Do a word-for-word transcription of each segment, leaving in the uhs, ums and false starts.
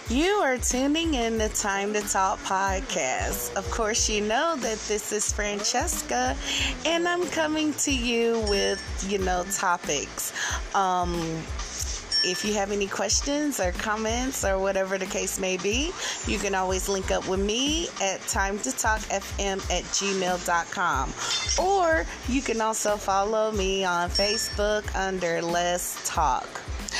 You are tuning in to Time to Talk podcast. Of course, you know that this is Francesca, and I'm coming to you with, you know, topics. Um, if you have any questions or comments or whatever the case may be, you can always link up with me at time to talk f m at gmail dot com. Or you can also follow me on Facebook under Let's Talk.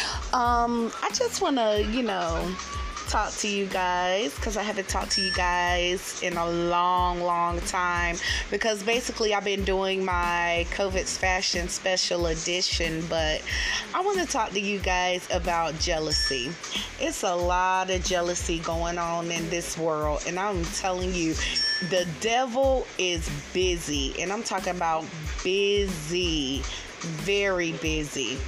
Um, I just want to, you know, talk to you guys because I haven't talked to you guys in a long, long time because basically I've been doing my COVID's Fashion Special Edition, but I want to talk to you guys about jealousy. It's a lot of jealousy going on in this world, and I'm telling you, the devil is busy, and I'm talking about busy. Very busy.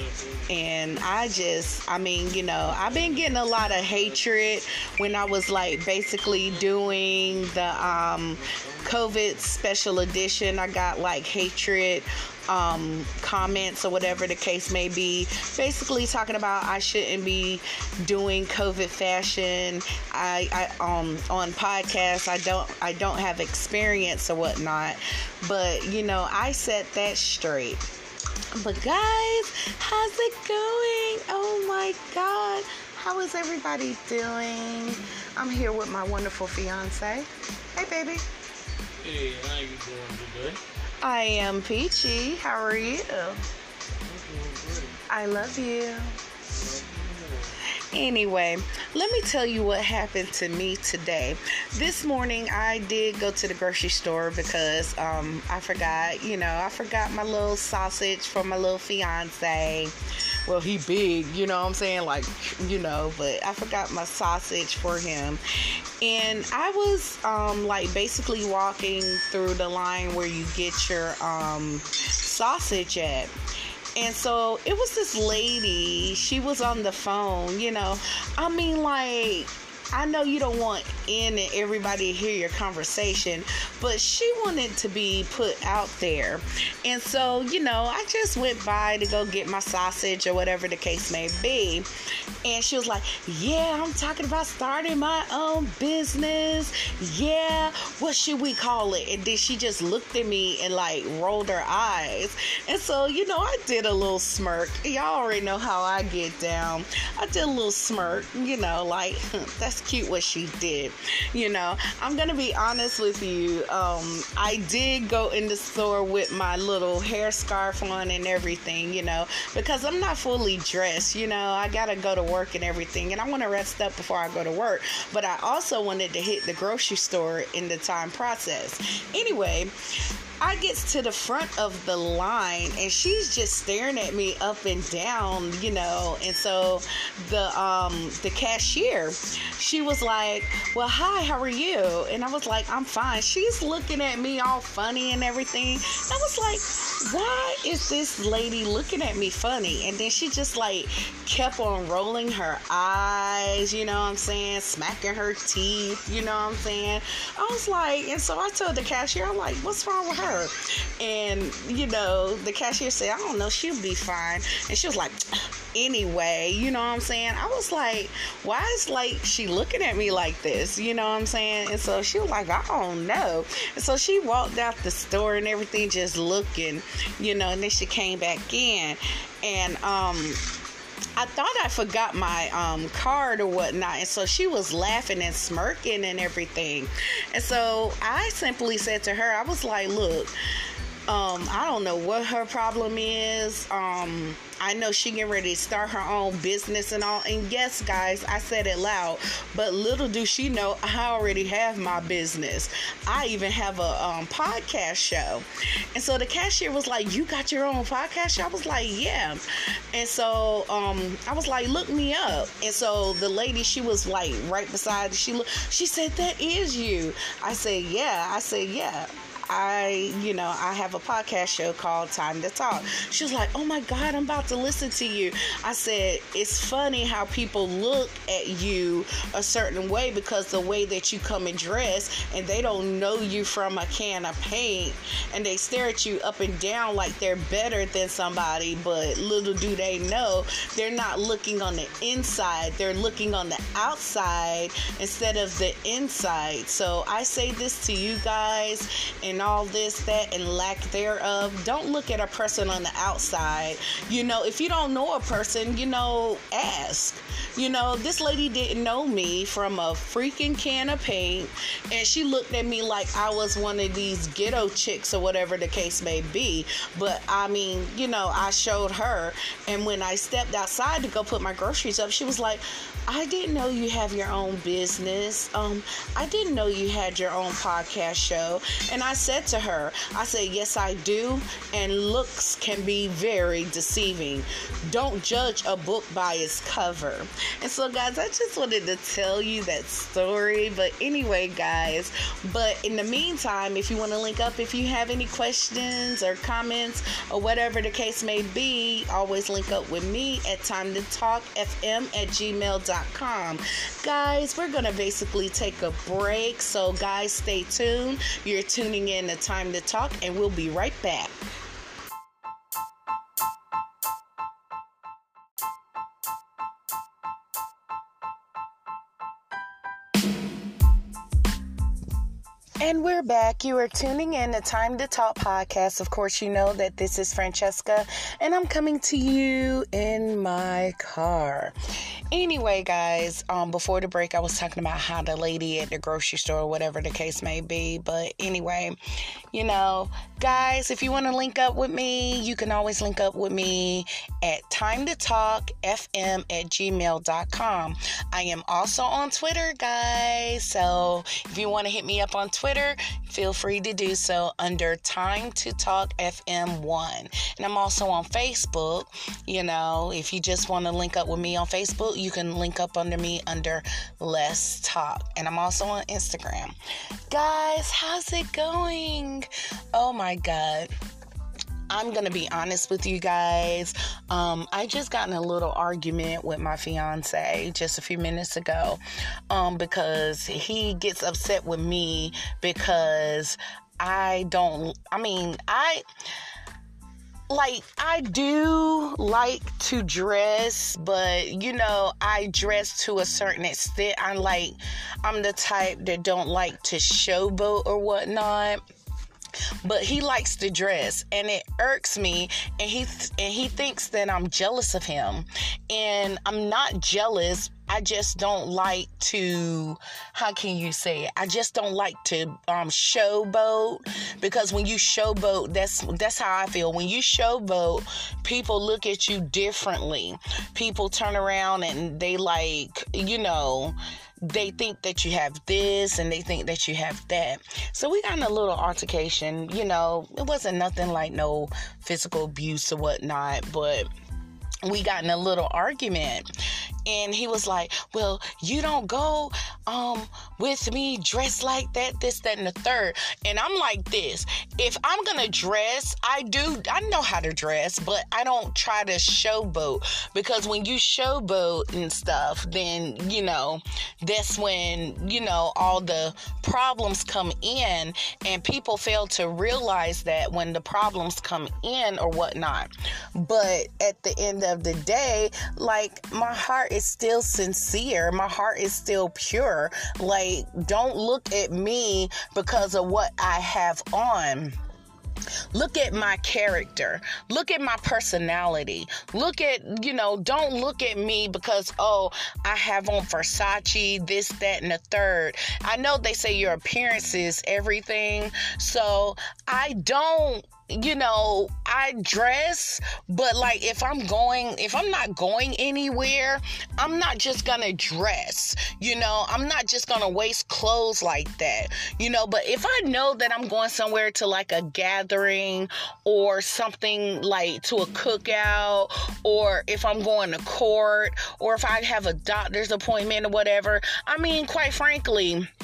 And I just, I mean, you know, I've been getting a lot of hatred when I was like basically doing the um, COVID special edition. I got like hatred um, comments or whatever the case may be, basically talking about I shouldn't be doing COVID fashion. I, I um on podcasts I don't I don't have experience or whatnot. But you know, I set that straight. But guys, how's it going? Oh my God. How is everybody doing? I'm here with my wonderful fiance. Hey, baby. Hey, how you doing today? I am Peachy. How are you? I'm doing great. I love you. Love you more. Anyway, let me tell you what happened to me today. This morning, I did go to the grocery store because um, I forgot, you know, I forgot my little sausage for my little fiance. Well, he big, you know what I'm saying? Like, you know, but I forgot my sausage for him. And I was, um, like, basically walking through the line where you get your um, sausage at. And so it was this lady, she was on the phone, you know. I mean, like, I know you don't want in and everybody to hear your conversation, but she wanted to be put out there. And so, you know, I just went by to go get my sausage or whatever the case may be. And she was like, yeah, I'm talking about starting my own business. Yeah, what should we call it? And then she just looked at me and like rolled her eyes. And so, you know, I did a little smirk. Y'all already know how I get down. I did a little smirk, you know, like, that's cute what she did. You know, I'm gonna be honest with you. Um, I did go in the store with my little hair scarf on and everything, you know, because I'm not fully dressed. You know, I gotta go to work and everything, and I want to rest up before I go to work. But I also wanted to hit the grocery store in the time process. Anyway, I gets to the front of the line and she's just staring at me up and down, you know. And so the um the cashier, she was like, well, hi, how are you? And I was like, I'm fine. She's looking at me all funny and everything. I was like, why is this lady looking at me funny? And then she just like kept on rolling her eyes, you know what I'm saying, smacking her teeth, you know what I'm saying. I was like, and so I told the cashier, I'm like, what's wrong with her? And you know, the cashier said, I don't know, she'll be fine. And she was like, anyway, you know what I'm saying. I was like, why is like she looking at me like this, you know what I'm saying? And so she was like, I don't know. And so she walked out the store and everything, just looking, you know. And then she came back in, and um I thought I forgot my um, card or whatnot. And so she was laughing and smirking and everything. And so I simply said to her, I was like, look, um, I don't know what her problem is. Um, I know she getting ready to start her own business and all. And yes, guys, I said it loud, but little do she know, I already have my business. I even have a um, podcast show. And so the cashier was like, you got your own podcast show? I was like, yeah. And so um, I was like, look me up. And so the lady, she was like right beside, she looked, she said, that is you. I said, yeah. I said, yeah. I, you know, I have a podcast show called Time to Talk. She was like, oh my God, I'm about to listen to you. I said, it's funny how people look at you a certain way because the way that you come and dress, and they don't know you from a can of paint, and they stare at you up and down like they're better than somebody, but little do they know, they're not looking on the inside, they're looking on the outside instead of the inside. So I say this to you guys, and all this, that, and lack thereof, don't look at a person on the outside. You know, if you don't know a person, you know, ask. You know, this lady didn't know me from a freaking can of paint, and she looked at me like I was one of these ghetto chicks or whatever the case may be. But I mean, you know, I showed her, and when I stepped outside to go put my groceries up, she was like, I didn't know you have your own business. Um, I didn't know you had your own podcast show. And I said to her, I said, yes, I do. And looks can be very deceiving. Don't judge a book by its cover. And so, guys, I just wanted to tell you that story. But anyway, guys, but in the meantime, if you want to link up, if you have any questions or comments or whatever the case may be, always link up with me at time to talk f m at gmail dot com. Guys, we're going to basically take a break. So, guys, stay tuned. You're tuning in to Time to Talk, and we'll be right back. And we're back. You are tuning in to Time to Talk podcast. Of course, you know that this is Francesca, and I'm coming to you in my car. Anyway, guys, um, before the break, I was talking about how the lady at the grocery store, whatever the case may be. But anyway, you know, guys, if you want to link up with me, you can always link up with me at time to talk f m at gmail dot com. I am also on Twitter, guys. So if you want to hit me up on Twitter, feel free to do so under Time to Talk F M one. And I'm also on Facebook. You know, if you just want to link up with me on Facebook, you can link up under me under Let's Talk. And I'm also on Instagram. Guys, how's it going? Oh my God. I'm going to be honest with you guys. Um, I just got in a little argument with my fiance just a few minutes ago um, because he gets upset with me because I don't, I mean, I... Like, I do like to dress, but, you know, I dress to a certain extent. I like, I'm the type that don't like to showboat or whatnot. But he likes to dress, and it irks me, and he th- and he thinks that I'm jealous of him, and I'm not jealous. I just don't like to, how can you say it? I just don't like to um, showboat, because when you showboat, that's that's how I feel. When you showboat, people look at you differently. People turn around and they like, you know, they think that you have this and they think that you have that. So we got in a little altercation, you know, it wasn't nothing like no physical abuse or whatnot, but we got in a little argument. And he was like, well, you don't go um, with me dressed like that, this, that, and the third. And I'm like this. If I'm going to dress, I do, I know how to dress, but I don't try to showboat. Because when you showboat and stuff, then, you know, that's when, you know, all the problems come in. And people fail to realize that when the problems come in or whatnot. But at the end of the day, like, my heart is still sincere. My heart is still pure. Like, don't look at me because of what I have on. Look at my character. Look at my personality. Look at, you know, don't look at me because, oh, I have on Versace, this, that, and the third. I know they say your appearance is everything. So I don't, you know, I dress, but like if I'm going, if I'm not going anywhere, I'm not just gonna dress, you know, I'm not just gonna waste clothes like that, you know, but if I know that I'm going somewhere to like a gathering or something like to a cookout, or if I'm going to court, or if I have a doctor's appointment or whatever, I mean, quite frankly,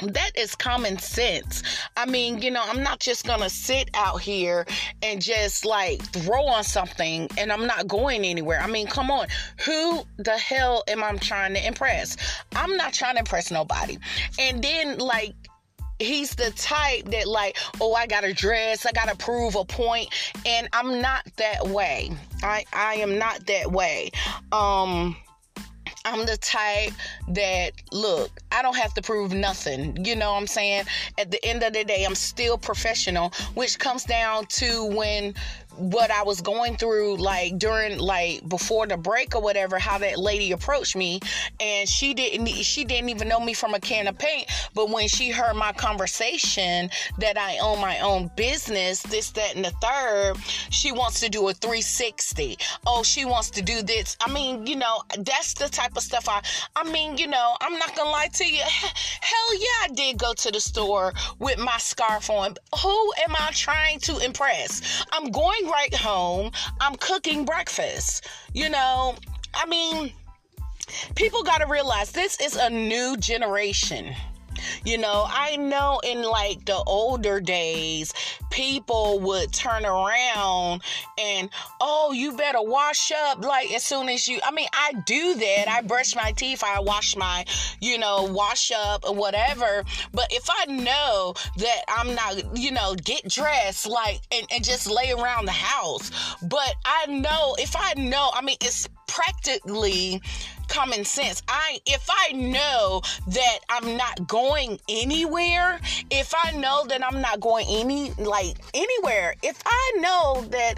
That is common sense. I mean, you know, I'm not just gonna sit out here and just like throw on something and I'm not going anywhere. I mean, come on. Who the hell am I trying to impress? I'm not trying to impress nobody. And then, like, he's the type that, like, oh, I gotta dress, I gotta prove a point, and I'm not that way. I I am not that way. Um. I'm the type that, look, I don't have to prove nothing. You know what I'm saying? At the end of the day, I'm still professional, which comes down to when what I was going through, like during, like before the break or whatever, how that lady approached me, and she didn't, she didn't even know me from a can of paint. But when she heard my conversation that I own my own business, this, that, and the third, she wants to do a three sixty. Oh, she wants to do this. I mean, you know, that's the type of stuff I, I mean, you know, I'm not gonna lie to you. Hell yeah, I did go to the store with my scarf on. Who am I trying to impress? I'm going right home. I'm cooking breakfast. You know, I mean, people got to realize this is a new generation. You know, I know in like the older days, people would turn around and, oh, you better wash up like as soon as you, I mean, I do that. I brush my teeth, I wash my, you know, wash up or whatever. But if I know that I'm not, you know, get dressed like and, and just lay around the house. But I know, if I know, I mean, it's practically common sense. I if I know that I'm not going anywhere, if I know that I'm not going any like anywhere, if I know that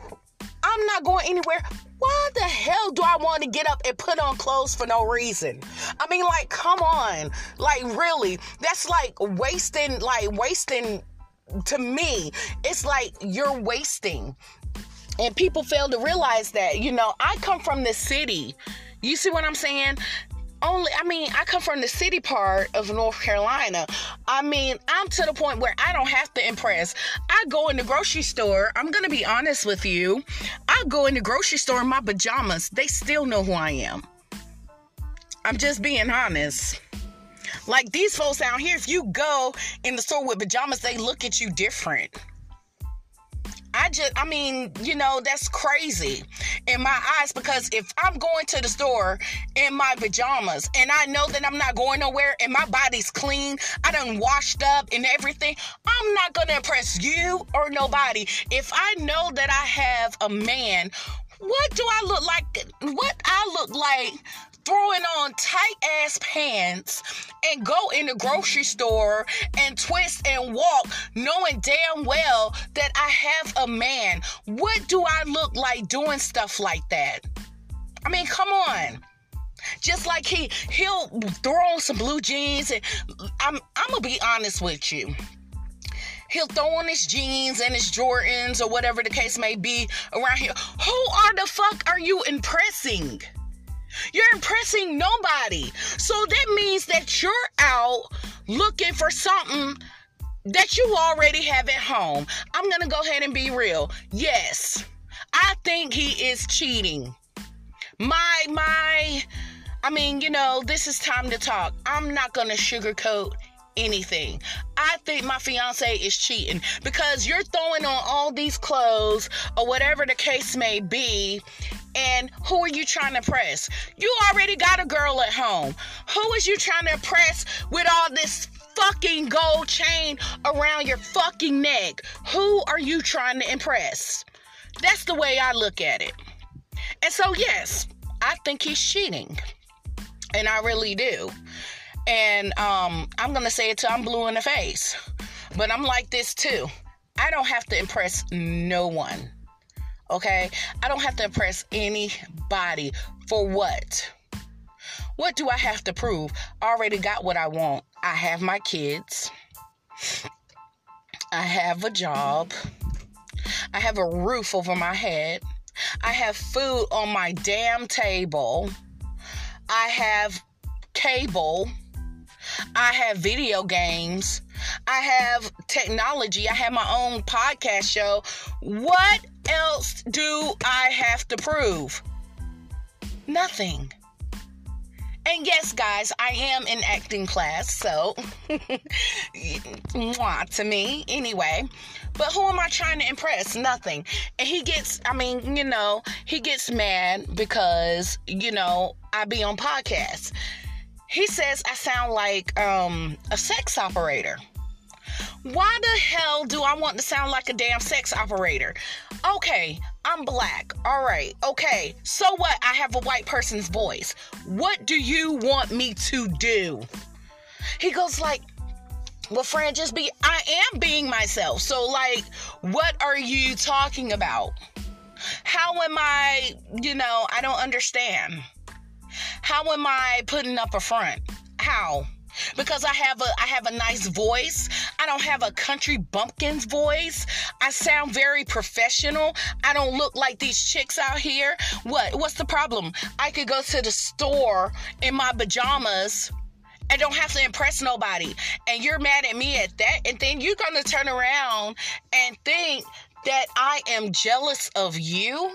I'm not going anywhere, why the hell do I want to get up and put on clothes for no reason? I mean, like, come on. Like, really, that's like wasting, like wasting to me. It's like you're wasting. And people fail to realize that, you know, I come from the city. You see what I'm saying? Only, I mean, I come from the city part of North Carolina. I mean, I'm to the point where I don't have to impress. I go in the grocery store. I'm going to be honest with you. I go in the grocery store in my pajamas. They still know who I am. I'm just being honest. Like these folks out here, if you go in the store with pajamas, they look at you different. I just, I mean, you know, that's crazy in my eyes, because if I'm going to the store in my pajamas and I know that I'm not going nowhere and my body's clean, I done washed up and everything, I'm not going to impress you or nobody. If I know that I have a man, what do I look like? What I look like throwing on tight ass pants and go in the grocery store and twist and walk knowing damn well that I have a man? What do I look like doing stuff like that? I mean, come on. Just like he, he'll throw on some blue jeans and I'm, I'm gonna be honest with you. He'll throw on his jeans and his Jordans or whatever the case may be around here. Who are the fuck are you impressing? You're impressing nobody. So that means that you're out looking for something that you already have at home. I'm going to go ahead and be real. Yes, I think he is cheating. My, my, I mean, you know, this is time to talk. I'm not going to sugarcoat anything. I think my fiance is cheating because you're throwing on all these clothes or whatever the case may be. And who are you trying to impress? You already got a girl at home. Who is you trying to impress with all this fucking gold chain around your fucking neck? Who are you trying to impress? That's the way I look at it. And so, yes, I think he's cheating. And I really do. And um, I'm going to say it till I'm blue in the face. But I'm like this too. I don't have to impress no one. Okay? I don't have to impress anybody. For what? What do I have to prove? I already got what I want. I have my kids. I have a job. I have a roof over my head. I have food on my damn table. I have cable. I have video games. I have technology. I have my own podcast show. What else do I have to prove? Nothing. And yes, guys, I am in acting class, so mwah to me anyway. But who am I trying to impress? Nothing. And he gets, I mean, you know, he gets mad because, you know, I be on podcasts. He says I sound like um, a sex operator. Why the hell do I want to sound like a damn sex operator? Okay, I'm black. All right. Okay. So what? I have a white person's voice. What do you want me to do? He goes like, well, Fran, just be, I am being myself. So like, what are you talking about? How am I, you know, I don't understand. How am I putting up a front? How? Because I have a I have a nice voice. I don't have a country bumpkin's voice. I sound very professional. I don't look like these chicks out here. What? What's the problem? I could go to the store in my pajamas and don't have to impress nobody. And you're mad at me at that. And then you're going to turn around and think that I am jealous of you?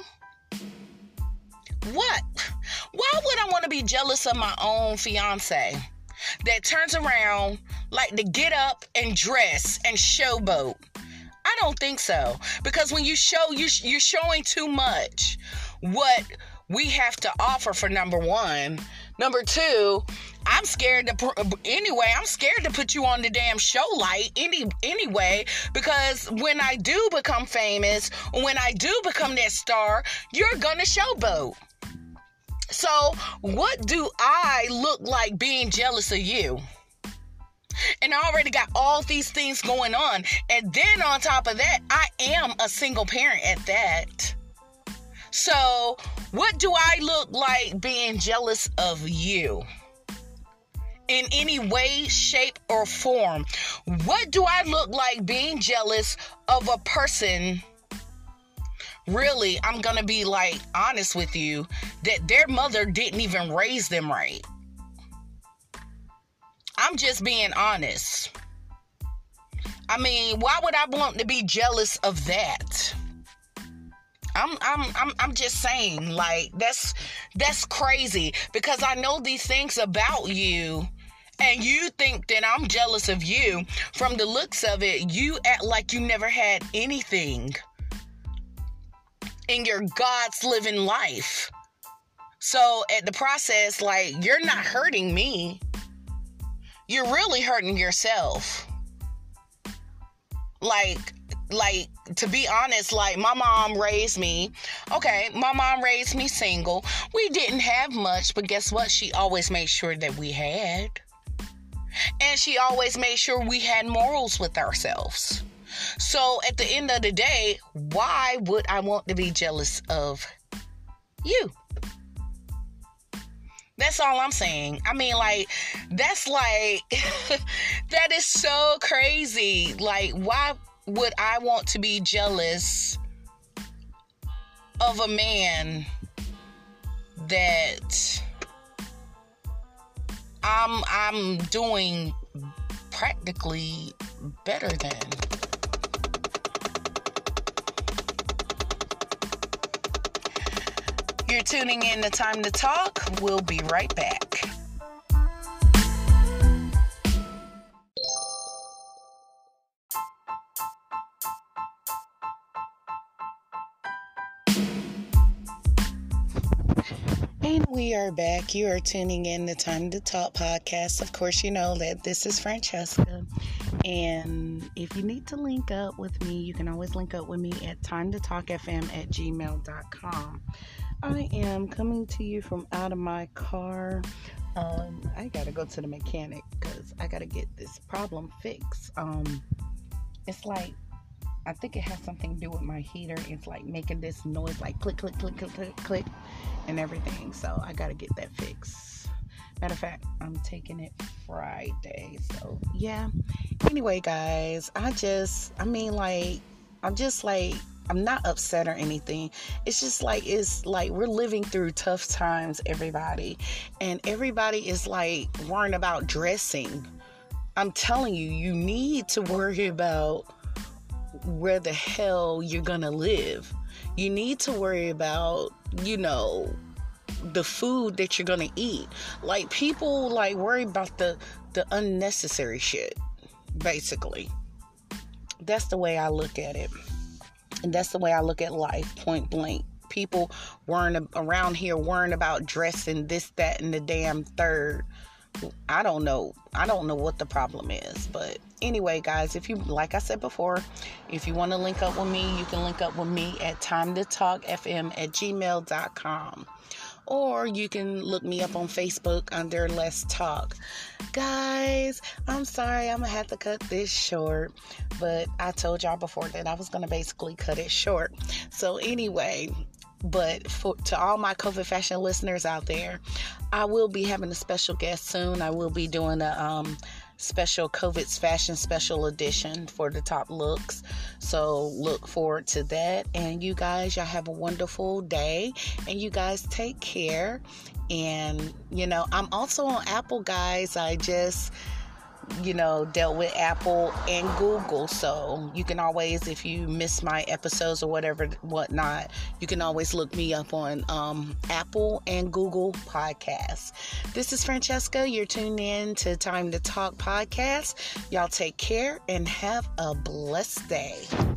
What? Why would I want to be jealous of my own fiance that turns around like to get up and dress and showboat? I don't think so. Because when you show, you, you're showing too much what we have to offer, for number one. Number two, I'm scared to, anyway, I'm scared to put you on the damn show light any, anyway, because when I do become famous, when I do become that star, you're gonna showboat. So what do I look like being jealous of you? And I already got all these things going on. And then on top of that, I am a single parent at that. So what do I look like being jealous of you? In any way, shape, or form? What do I look like being jealous of a person? Really, I'm going to be like honest with you, that their mother didn't even raise them right. I'm just being honest. I mean, why would I want to be jealous of that? I'm I'm I'm I'm just saying, like, that's that's crazy, because I know these things about you. And you think that I'm jealous of you. From the looks of it, you act like you never had anything in your God's living life. So at the process, like, you're not hurting me. You're really hurting yourself. Like, like, to be honest, like, my mom raised me. Okay, my mom raised me single. We didn't have much, but guess what? She always made sure that we had. And she always made sure we had morals with ourselves. So at the end of the day, why would I want to be jealous of you? That's all I'm saying. I mean, like, that's like, that is so crazy. Like, why would I want to be jealous of a man that I'm I'm doing practically better than? You're tuning in to Time to Talk. We'll be right back. And we are back. You are tuning in to Time to Talk podcast. Of course, you know that this is Francesca. And if you need to link up with me, you can always link up with me at time to talk f m at gmail dot com. I am coming to you from out of my car. Um, I gotta go to the mechanic because I gotta get this problem fixed. Um, it's like, I think it has something to do with my heater. It's like making this noise, like click, click, click, click, click, click, and everything. So I gotta get that fixed. Matter of fact, I'm taking it Friday. So yeah. Anyway, guys, I just, I mean, like, I'm just like, I'm not upset or anything. It's just like, it's like we're living through tough times, everybody. And everybody is like worrying about dressing. I'm telling you, you need to worry about where the hell you're gonna live. You need to worry about, you know, the food that you're gonna eat. Like, people like worry about the the unnecessary shit, basically. That's the way I look at it, and that's the way I look at life, point blank. People worrying around here worrying about dressing this, that, and the damn third. I don't know. I don't know what the problem is. But anyway, guys, if you, like I said before, if you want to link up with me, you can link up with me at time to talk f m at gmail dot com. Or you can look me up on Facebook under Let's Talk. Guys, I'm sorry, I'm going to have to cut this short. But I told y'all before that I was going to basically cut it short. So anyway, but for, to all my COVID Fashion listeners out there, I will be having a special guest soon. I will be doing a um, special COVID's Fashion Special Edition for the top looks. So look forward to that. And you guys, y'all have a wonderful day. And you guys take care. And, you know, I'm also on Apple, guys. I just, you know, dealt with Apple and Google. So you can always, if you miss my episodes or whatever, whatnot, you can always look me up on um, Apple and Google Podcasts. This is Francesca. You're tuned in to Time to Talk podcast. Y'all take care and have a blessed day.